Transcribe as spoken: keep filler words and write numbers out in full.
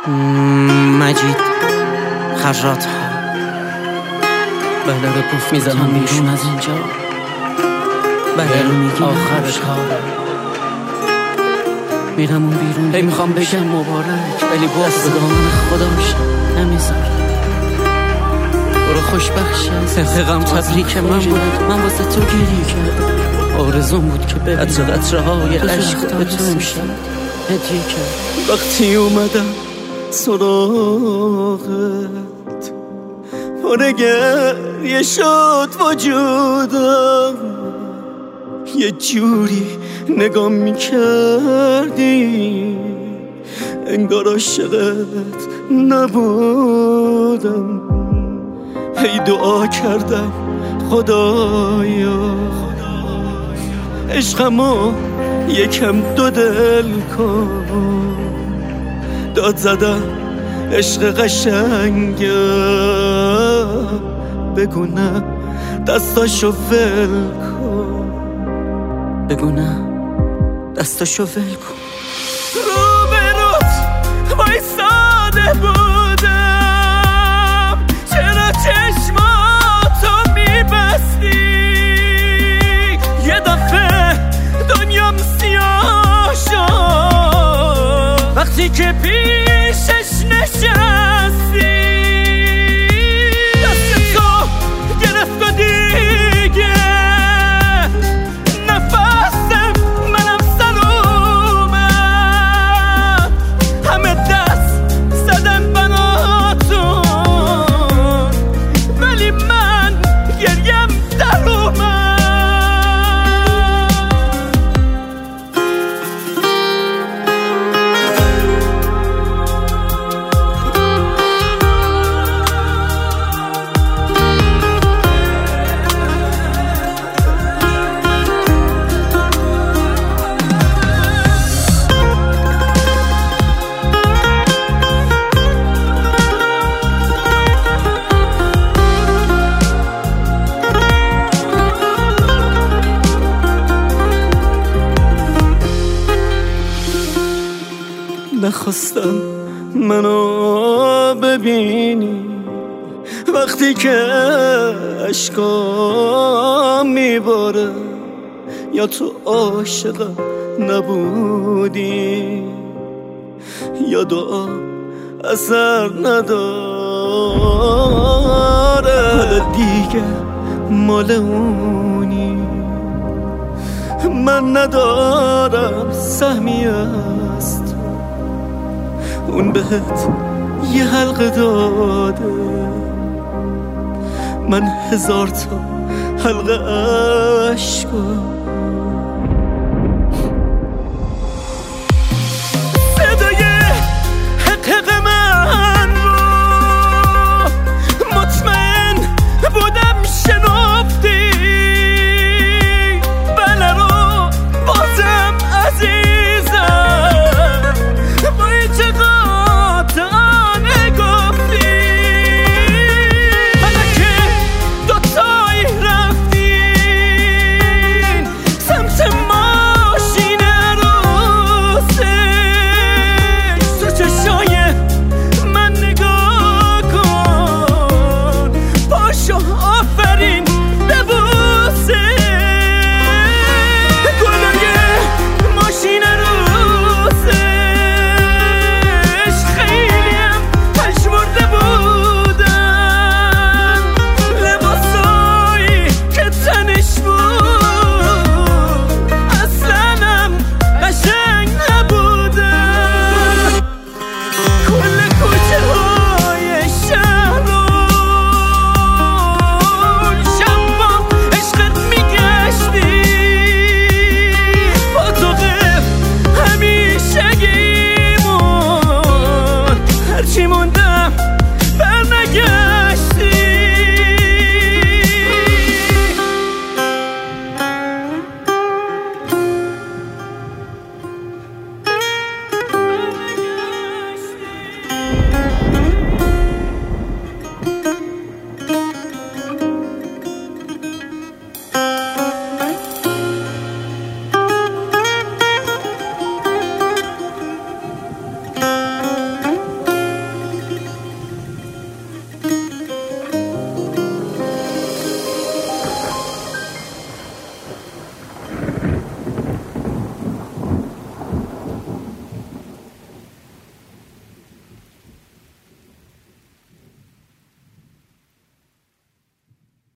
مجید خرات ها بله رو گفت میزنم بیرون از اینجا. بله رو میگیم آخر کار میرم اون بیرون. هی میخوام بگم مبارک ولی باز به دامن خداش نمیذاره. برو خوشبخشم سفقم تبریک من بود. من واسه تو گریه کردم. آرزون بود که ببینم قطره قطره های عشق به تو میشم هدیه کرد. وقتی اومدم سراغت پر گریه شد وجودم. یه جوری نگاه میکردی انگار عاشقت نبودم. هی دعا کردم خدایا عشقمو یکم دو دل کن. داد زدم عشق قشنگه بگو نه دستاشو ول کن. بگو نه دستاشو ول کن. رو به روت وایساده بودم چرا چشماتو میبستی. یه دفعه دنیام سیاه شد وقتی که پیشش نشستی. دست تو گرفت و دیگه نفسم منم سلومم. همه دست زدن بناتون ولی من گریم در اومد. نخواستم منو ببینی وقتی که اشکام میباره. یا تو عاشقم نبودی یا دعا اثر نداره. حالا دیگه مال اونی من ندارم سهمی است. اون بهت یه حلقه داده من هزار تا حلقه عشقم